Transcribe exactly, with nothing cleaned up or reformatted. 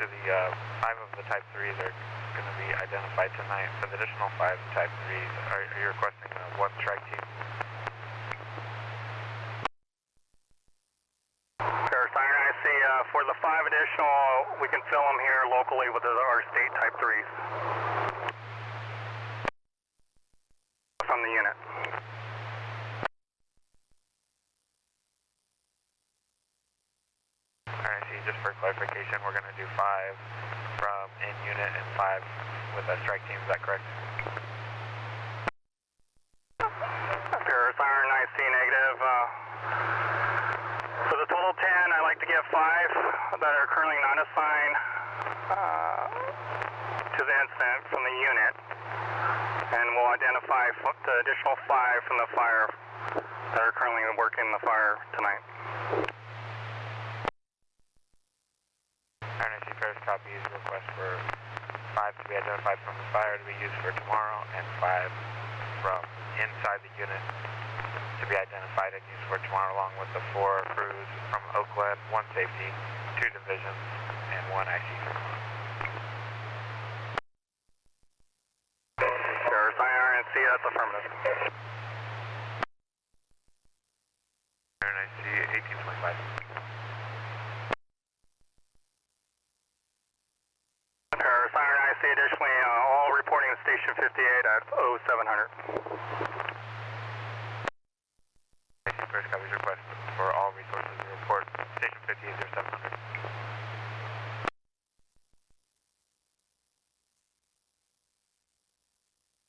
to the uh, five of the Type threes are going to be identified tonight. For the additional five Type threes, are, are you requesting uh, one strike team? Paris Iron, I see uh, for the five additional, we can fill them here locally with our state Type threes from the unit. Alright, see, just for clarification, we're going to do five from in-unit and five with a strike team, is that correct? Paris Iron, I see negative. Uh, for the total ten, I'd like to give five that are currently not assigned uh, to the incident from the unit, and we'll identify the additional five from the fire that are currently working the fire tonight. Alright, I see Paris copies request for five to be identified from the fire to be used for tomorrow, and five from inside the unit to be identified and used for tomorrow, along with the four crews from Oakland, one safety, two divisions, and one I C crew. Paris I R N C, that's affirmative. And I see eighteen twenty-five. Paris I R N, I see additionally uh, all reporting to station fifty-eight at oh seven hundred. I see Paris copies request for all resources to report station fifty-eight oh seven hundred.